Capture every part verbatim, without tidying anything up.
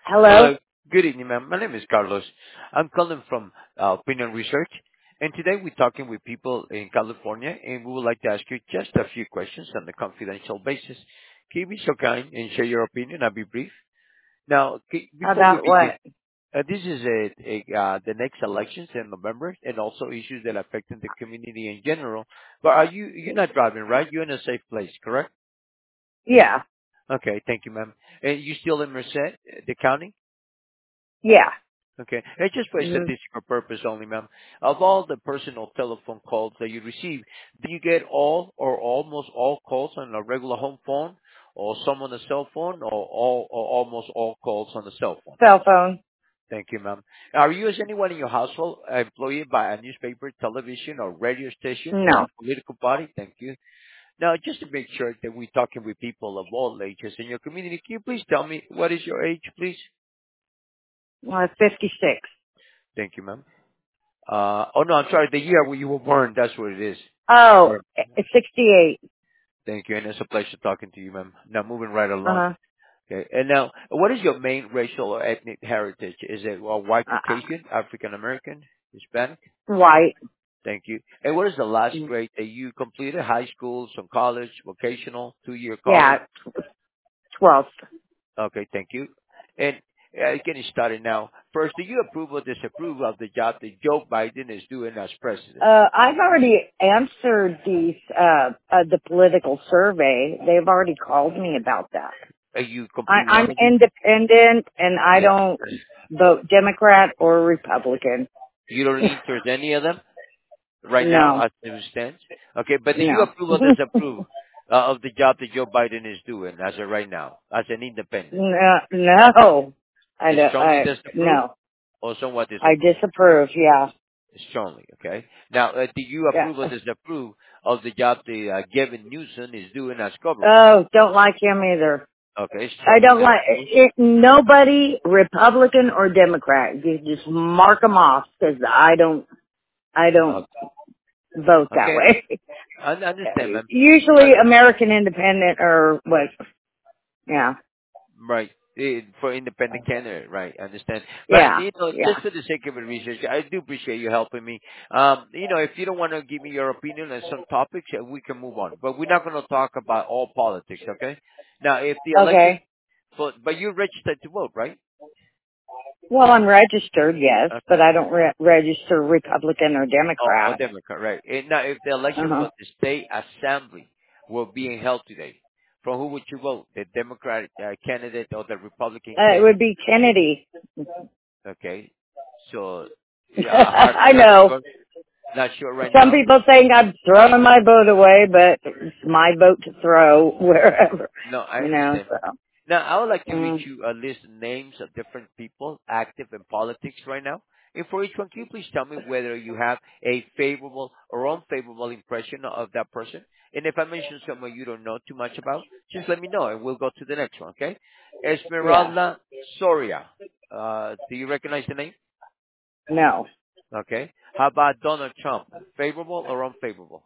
Hello? Hello. Good evening, ma'am. My name is Carlos. I'm calling from uh, Opinion Research, and today we're talking with people in California, and we would like to ask you just a few questions on a confidential basis. Can you be so kind and share your opinion? I'll be brief. Now, ca- before we About begin, what? uh, this is a, a, uh, the next elections in November, and also issues that affect the community in general. But are you you're not driving, right? You're in a safe place, correct? Yeah. Okay, thank you, ma'am. And you still in Merced, uh, the county? Yeah. Okay. And just for hmm statistical purpose only, ma'am, of all the personal telephone calls that you receive, do you get all or almost all calls on a regular home phone or some on a cell phone or all or almost all calls on the cell phone? Cell phone? Thank you, ma'am. Are you, as anyone in your household, employed by a newspaper, television, or radio station or No. a political party? Thank you. Now, just to make sure that we're talking with people of all ages in your community, can you please tell me what is your age, please? Uh, fifty-six. Thank you, ma'am. Uh, oh no, I'm sorry. The year where you were born, that's what it is. Oh, Sure. eh, sixty-eight. Thank you, and it's a pleasure talking to you, ma'am. Now, moving right along. Uh-huh. Okay, and now, what is your main racial or ethnic heritage? Is it uh, white Uh-uh. Caucasian, African American, Hispanic? White. Thank you. And what is the last grade that you completed? High school, some college, vocational, two-year college? Yeah, twelve. Okay, thank you. And uh, getting started now. First, do you approve or disapprove of the job that Joe Biden is doing as president? Uh, I've already answered these, uh, uh, the political survey. They've already called me about that. Are you I, complete I'm one of these? independent and I Yeah. don't vote Democrat or Republican. You don't lean towards any of them right now No. as it stands? Okay, but do you No. approve or disapprove uh, of the job that Joe Biden is doing as of right now, as an independent? no. No. I, Is don't- strongly I, disapprove no. or somewhat I disapprove? disapprove, yeah. Strongly, okay. Now, uh, do you approve or Yeah. disapprove of the job that uh, Gavin Newsom is doing as governor? Oh, don't like him either. Okay, I strongly don't like disapprove. it. Nobody, Republican or Democrat. You just mark them off because I don't. I Uh, don't vote that okay, way. I I understand, ma'am. Usually, But American Independent or what? Yeah, right. Eh, For independent candidate, right? I understand. But yeah, you know, yeah. just for the sake of the research, I do appreciate you helping me. Um, you know, if you don't want to give me your opinion on some topics, uh, we can move on. But we're not going to talk about all politics, okay? Now, if the election, Okay. but but you're registered to vote, right? Well, I'm registered, yes, but Okay. I don't re- register Republican or Oh, oh, Democrat. Democrat, right? And now, if the election Uh huh. for the state assembly were being held today, for who would you vote? The Democratic uh, candidate or the Republican Uh, it would candidate? be Kennedy. Okay. So, yeah, hard, I not know. sure. Not sure right Some now. people think I'm throwing my vote away, but it's my vote to throw wherever, No, I you know, understand. so. Now, I would like to read Mm, you a list of names of different people active in politics right now. And for each one, can you please tell me whether you have a favorable or unfavorable impression of that person? And if I mention someone you don't know too much about, just let me know and we'll go to the next one, okay? yeah. Esmeralda Soria. Uh, do you recognize the name? No. Okay. How about Donald Trump? Favorable or unfavorable?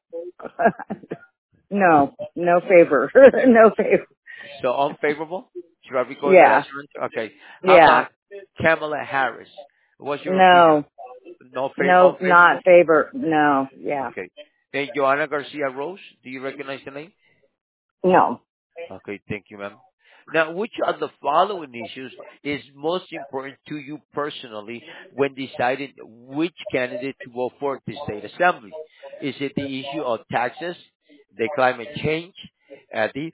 no. No favor. no favor. So unfavorable? Should I record that as Yeah. your answer? Okay. How Yeah. about Kamala Harris? What's your opinion? No. No favor, No, unfavorable? not favor. No. Yeah. Okay. Then Joanna Garcia Rose, do you recognize the name? No. Okay, thank you, ma'am. Now, which of the following issues is most important to you personally when deciding which candidate to vote for the state assembly? Is it the issue of taxes, the climate change, uh, the,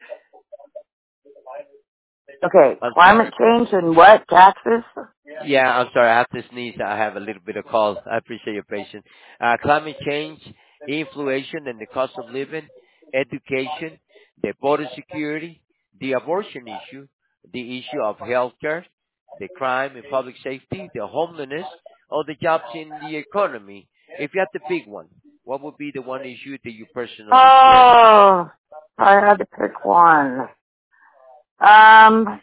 Okay. I'm sorry. Climate change and what? Taxes? Yeah, I'm sorry. I have to sneeze. I have a little bit of cold. I appreciate your patience. Uh, climate change, inflation and the cost of living, education, the border security, the abortion issue, the issue of healthcare, the crime and public safety, the homelessness, or the jobs in the economy. If you have to pick one, what would be the one issue that you personally care? Oh, I had to pick one. Um,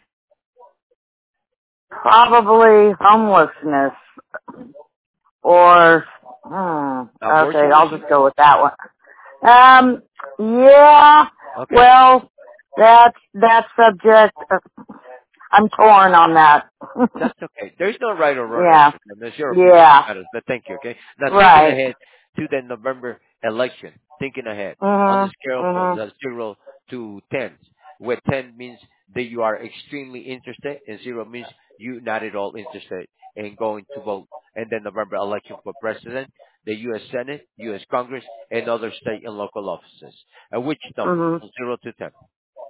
probably homelessness or, hmm, okay, Abortion I'll issue? just go with that one. Um, yeah, Okay. well, that's, that subject, uh, I'm torn on that. That's okay. There's no right or wrong Yeah. answer. That's your opinion that Yeah. matters. But thank you. Okay. Now thinking Right. ahead to the November election. Thinking ahead on the Mhm. scale from Mhm. the zero to ten, where ten means that you are extremely interested, and zero means you not at all interested in going to vote. And then November election for president, the U S. Senate, U S. Congress, and other state and local offices. Uh, which number? Mhm. From zero to ten.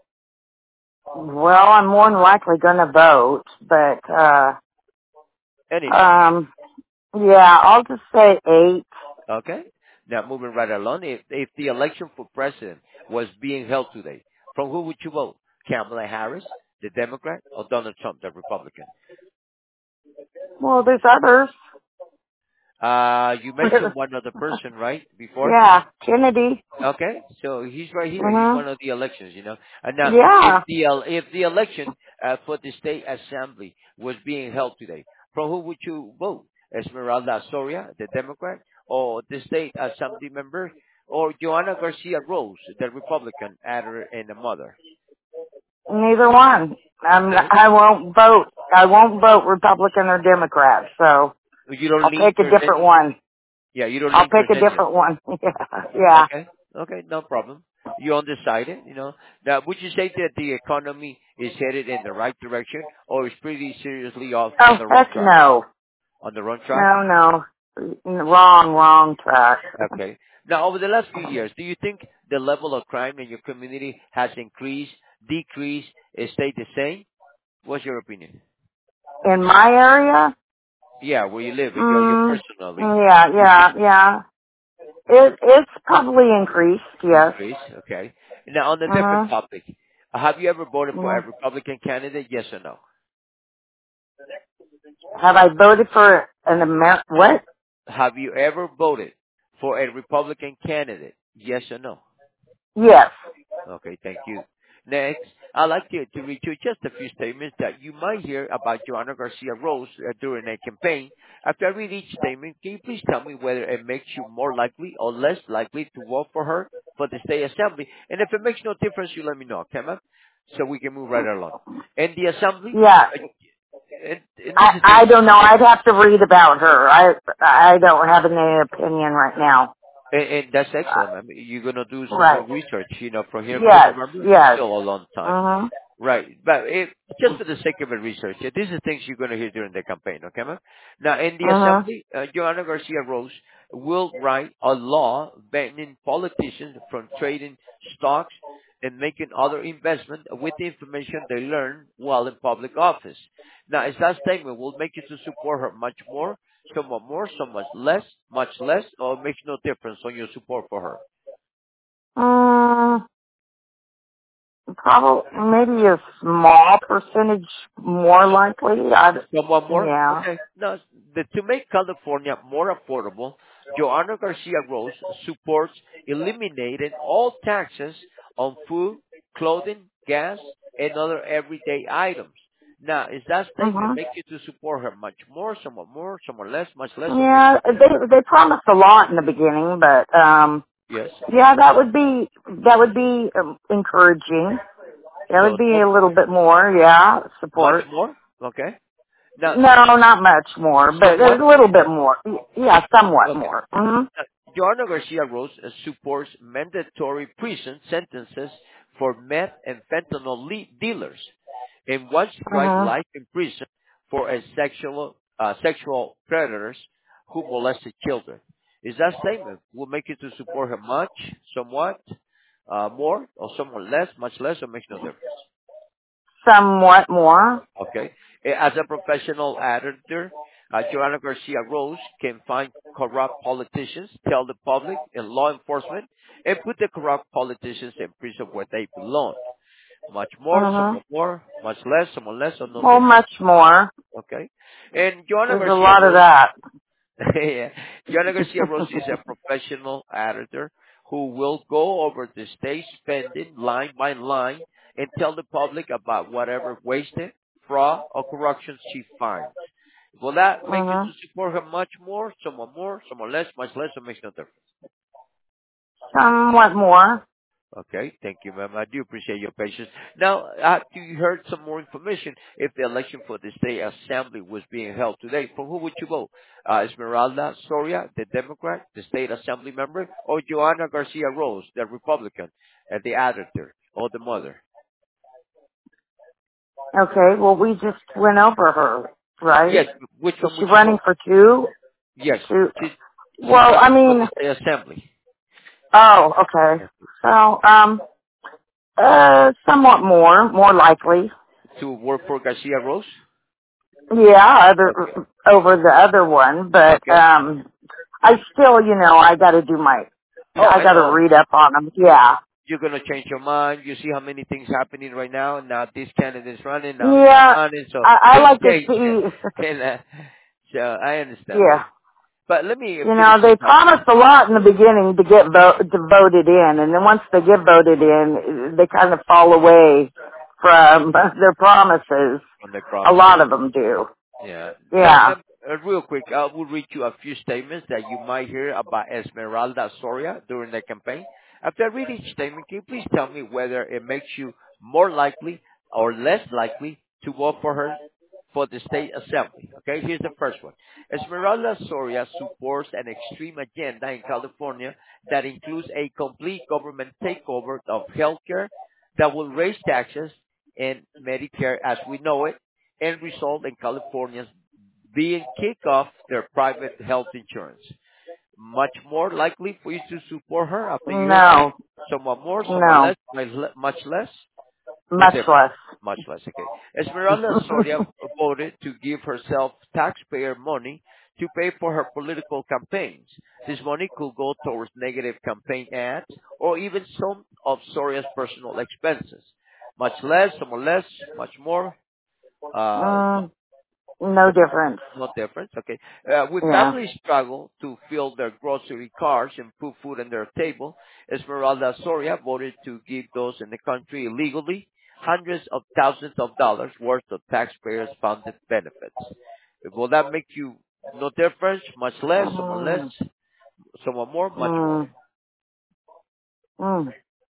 Well, I'm more than likely gonna vote, but uh Any number. um yeah, I'll just say eight. Okay. Now moving right along, if if the election for president was being held today, from who would you vote? Kamala Harris, the Democrat, or Donald Trump, the Republican? Well, there's others. Uh, you mentioned one other person, right, before? Yeah, Kennedy. Okay, so he's right here. He's Mhm. one of the elections, you know. And now, if Yeah. the el- if the election uh, for the state assembly was being held today, from who would you vote? Esmeralda Soria, the Democrat, or the state assembly member, or Joanna Garcia Rose, the Republican, adder and a mother? Neither one. I'm, Okay, I won't vote. I won't vote Republican or Democrat, so you don't I'll lean pick a towards different any. one. Yeah, you don't I'll lean pick towards a any of different them. one. Yeah. Yeah. Okay. Okay, no problem. You undecided, you know. Now, would you say that the economy is headed in the right direction or is pretty seriously off on Oh, the wrong heck track? no. On the wrong track? No, no. Wrong, wrong track. Okay. Now, over the last few years, do you think the level of crime in your community has increased, decreased, it stayed the same? What's your opinion? In my area, Yeah, where you live, in your, your mm, personally. yeah, yeah, yeah. It, it's probably increased, yes. Increase, okay. Now, on a different Uh-huh. topic, have you ever voted for Yeah. a Republican candidate? Yes or no? Have I voted for an Amer- what? Have you ever voted for a Republican candidate? Yes or no? Yes. Okay, thank you. Next, I'd like to, to read you just a few statements that you might hear about Joanna Garcia Rose uh, during a campaign. After I read each statement, can you please tell me whether it makes you more likely or less likely to vote for her for the state assembly? And if it makes no difference, you let me know, okay, ma'am? So we can move right along. In the assembly, Yeah. uh, and, and this I, is I don't know. I'd have to read about her. I, I don't have any opinion right now. And, and that's Uh, excellent, man. You're gonna do some right. more research, you know, from here to Yes, November. yes. Still a long time, Uh-huh. right? But it, just for the sake of the research, yeah, these are things you're gonna hear during the campaign, okay, man? Now, in the Uh-huh. assembly, uh, Joanna Garcia Rose will write a law banning politicians from trading stocks and making other investment with the information they learn while in public office. Now, is that statement will make you to support her much more, somewhat more, somewhat less, much less, or it makes no difference on your support for her? Uh, probably, maybe a small percentage more likely. I, Somewhat more? yeah. Okay. Now, the, to make California more affordable, Joanna Garcia Rose supports eliminating all taxes on food, clothing, gas, and other everyday items. Now, is that statement Uh-huh. make you to support her much more, somewhat more, somewhat less, much less, or makes Yeah, no they, difference? they promised a lot in the beginning, but, um, Yes. yeah, that would be, that would be um, encouraging. That would So, be some, a little bit more, yeah, much support. more? Okay. Now, No, not much more, but a somewhat? little bit more. Yeah, somewhat Okay. more. hmm Uh, Joanna Garcia Rose uh, supports mandatory prison sentences for meth and fentanyl le- dealers and wants to drive hmm life in prison for a sexual uh, sexual predators who molested children. Is that statement will make you to support her much, somewhat, uh, more, or somewhat less, much less, or makes no difference? Somewhat more. Okay. Eh, As a professional editor, uh, Joanna Garcia Rose can find corrupt politicians, tell the public and law enforcement, and put the corrupt politicians in prison where they belong. Much more, hmm somewhat more, much less, somewhat less, or no Well, difference. much more. Okay. And Joanna There's a Garcia lot of Rose that. yeah. Joanna Garcia Rose is a professional editor who will go over the state spending line by line and tell the public about whatever wasted, fraud, or corruption she finds. Will that make you hmm to support her much more, somewhat more, somewhat less, much less, or makes no difference? Somewhat more. Okay, thank you, ma'am. I do appreciate your patience. Now, uh, you heard some more information. If the election for the state assembly was being held today, for who would you vote? Uh, Esmeralda Soria, the Democrat, the state assembly member, or Joanna Garcia Rose, the Republican, and the editor, or the mother? Okay, well, we just went over her, right? Yes, which Is one she would you running vote? for two? Yes, Two. she's, she's Well, I running for the mean, state assembly. oh, okay. So, um, uh, somewhat more, more likely. To work for Garcia Rose? Yeah, other, Okay, over the other one, but, okay. um, I still, you know, I gotta do my, Oh, I I gotta know. read up on them. Yeah. You're gonna change your mind. You see how many things happening right now. Now this candidate's running. Now you're not Yeah, running. So I, I things like to change. see, and uh, so I understand yeah. that. But let me You finish know, this they up promised a lot in the beginning to get vo- to voted in, and then once they get voted in, they kind of fall away from their promises. on the A promises. lot of them do. Yeah. Now, Yeah. ma'am, uh, real quick, I will read you a few statements that you might hear about Esmeralda Soria during the campaign. After I read each statement, can you please tell me whether it makes you more likely or less likely to vote for her for the state assembly? Okay, here's the first one. Esmeralda Soria supports an extreme agenda in California that includes a complete government takeover of healthcare that will raise taxes and Medicare as we know it and result in Californians being kicked off their private health insurance. Much more likely for you to support her after you heard that? No. Somewhat more, somewhat No. less, much le- much less? No Much difference. less. Much less, okay. Esmeralda Soria voted to give herself taxpayer money to pay for her political campaigns. This money could go towards negative campaign ads or even some of Soria's personal expenses. Much less, somewhat less, much more, uh, mm, no difference. no difference. Okay. Uh, with Yeah. families struggle to fill their grocery carts and put food on their table, Esmeralda Soria voted to give those in the country illegally hundreds of thousands of dollars worth of taxpayers funded benefits. Will that make you no difference? Much less, somewhat less, Mm, somewhat more, much more. mm, mm.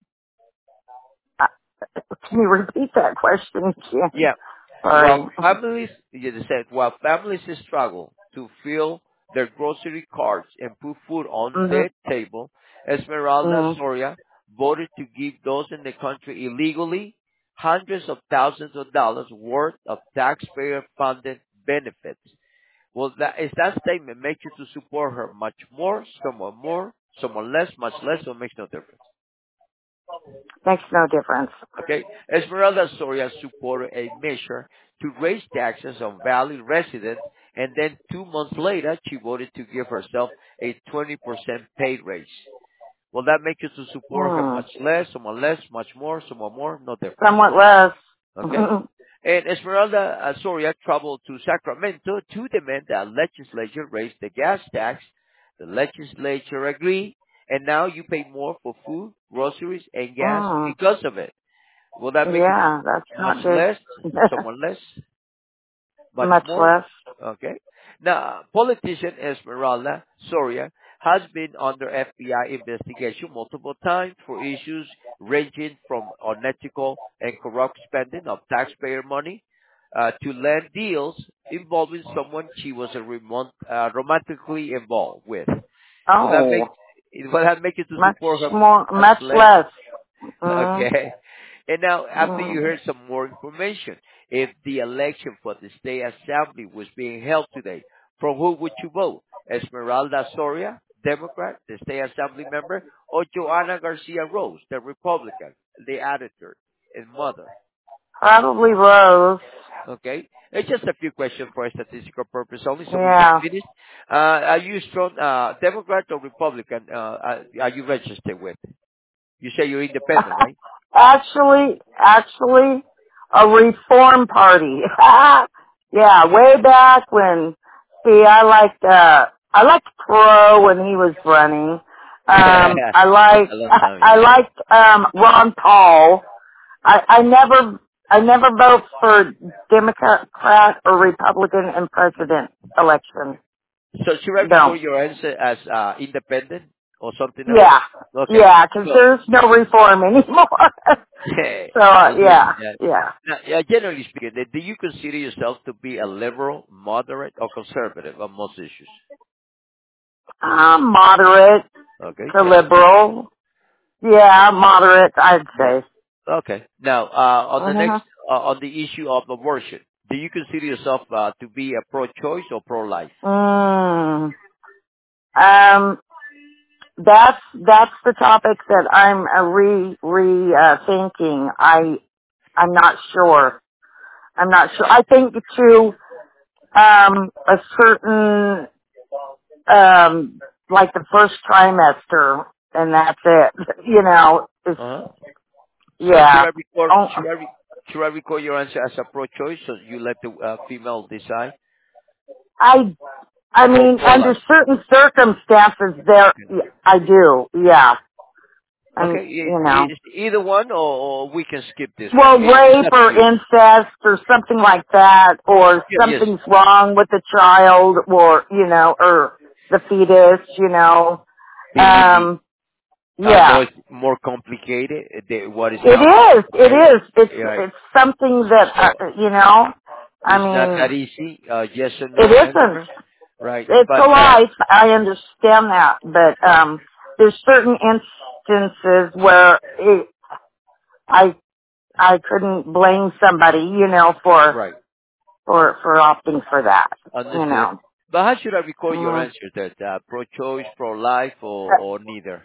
Uh, Can you repeat that question again? Yeah. While Sorry. families, you just said, while families struggle to fill their grocery carts and put food on Mm-hmm. their table, Esmeralda Mm-hmm. Soria voted to give those in the country illegally hundreds of thousands of dollars worth of taxpayer-funded benefits. Well, that, is that statement make you to support her much more, somewhat more, somewhat less, much less, or makes no difference? Makes no difference. Okay. Esmeralda Soria supported a measure to raise taxes on Valley residents, and then two months later, she voted to give herself a twenty percent pay raise. Will that make you to support her Hmm. much less, somewhat less, much more, somewhat more? No difference. Somewhat less. Okay. And Esmeralda uh, Soria traveled to Sacramento to demand that legislature raise the gas tax. The legislature agreed, and now you pay more for food, groceries, and gas mm. because of it. Will that make you Yeah, that's much not good. less, somewhat less, much Much more? less. Okay. Now, politician Esmeralda Soria has been under F B I investigation multiple times for issues ranging from unethical and corrupt spending of taxpayer money uh, to land deals involving someone she was a remon- uh, romantically involved with. Will that make Oh, will that make you to much support her more, much much less? less. Mm. Okay. And now, after you Mm. heard some more information, if the election for the state assembly was being held today, for who would you vote? Esmeralda Soria, Democrat, the state assembly member, or Joanna Garcia Rose, the Republican, the editor and mother? Probably Rose. Okay. It's just a few questions for a statistical purpose only, so we can Yeah. finish. Uh, are you strong, uh, Democrat or Republican, uh, are are you registered with? You say you're independent, right? actually, actually, a reform party. Yeah, way back when, see, I liked, uh, I liked Crow when he was running. Um, I A liked, long time, I yeah. liked, um, Ron Paul. I, I never, I never vote for Democrat or Republican in president election. So should I record Don't. your answer as uh, independent? or something else? Yeah, Okay. yeah, because So, there's no reform anymore. so uh, understand yeah, that. yeah, Now, yeah, generally speaking, do you consider yourself to be a liberal, moderate, or conservative on most issues? I'm moderate Okay, to yes. liberal. Yeah, moderate, I'd Now, say. okay. Now, uh, on the next, Uh-huh. uh, on the issue of abortion, do you consider yourself uh, to be a pro-choice or pro-life? Mm. Um, that's that's the topic that I'm uh, re re uh, thinking. I I'm not sure. I'm not sure. I think to um a certain um like the first trimester, and that's it. You know, it's Uh-huh. So should yeah. I record, Oh, should I, re- should I record your answer as a pro-choice so you let the uh, female decide? I I Or mean, under pro-life? certain circumstances, there I do. Yeah, and Okay, e- you know. e- either one, or, or we can skip this one. Well, It, it's rape up to or you. incest or something like that, or Yeah, yes. something's wrong with the child, or, you know, or the fetus, you know. Believe me, Um, I know yeah. it's more complicated than what it It sounds. is, it Okay, is. It's, right. it's something that, So uh, you know, I it's not that mean, easy. Uh, yes or it no isn't. answer, right? It's a But uh, life, I understand that, but, um, there's certain instances where it, I, I couldn't blame somebody, you know, for, right, for for opting for that. You understood. know, But how should I record your mm, answer? That uh, pro-choice, pro-life, or or neither?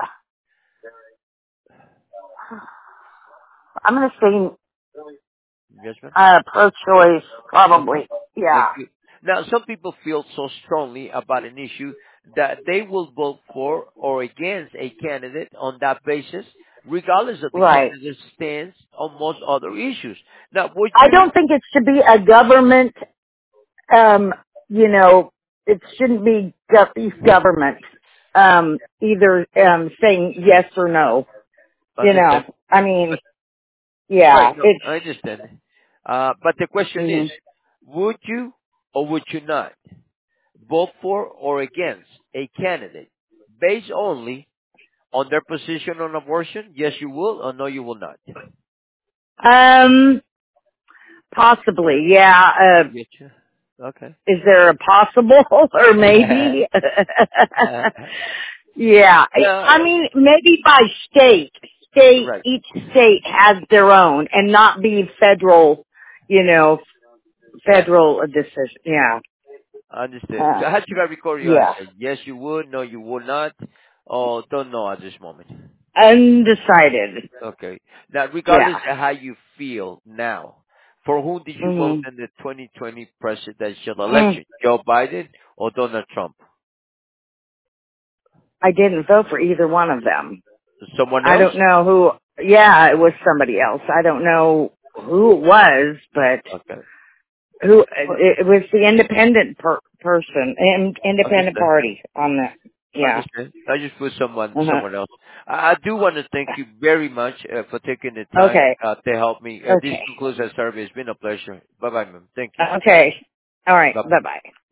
I'm going to say Yes, ma'am. uh, pro-choice, Okay. probably. Thank Yeah, you. Now, some people feel so strongly about an issue that they will vote for or against a candidate on that basis, regardless of the right. candidate's stance on most other issues. Now, would I you? don't think it should be a government. Um, you know, it shouldn't be gov- government. Um, either um, saying yes or no. You know, Understand? I mean, But, right, yeah, no, it's. I understand. Uh, but the question is, Mhm. would you or would you not vote for or against a candidate based only on their position on abortion? Yes, you will, or no, you will not. Um, possibly, yeah. Uh, Getcha. Okay. is there a possible or maybe? Uh, Yeah, I yeah, I mean, maybe by state. State, right. each state has their own, and not be federal, you know, Yeah, federal decision. Yeah, I understand. uh, So how should I record your yeah, answer? Yes, you would. No, you would not. Or don't know at this moment. undecided. Okay. Now, regardless Yeah. of how you feel now, for whom did you vote Mhm. in the twenty twenty presidential Mm. election? Joe Biden or Donald Trump? I didn't vote for either one of them. Someone I else? don't know who. Yeah, it was somebody else. I don't know who it was, but Okay. who Well, it, it was the independent per, person, in, independent understand. party on that. Yeah. Understand. I just put someone, Uh-huh. someone else. I, I do want to thank you very much uh, for taking the time Okay. uh, to help me. Uh, this Okay. concludes our survey. It's been a pleasure. Bye bye, ma'am. Thank you. Okay. All right. Bye bye. Bye bye.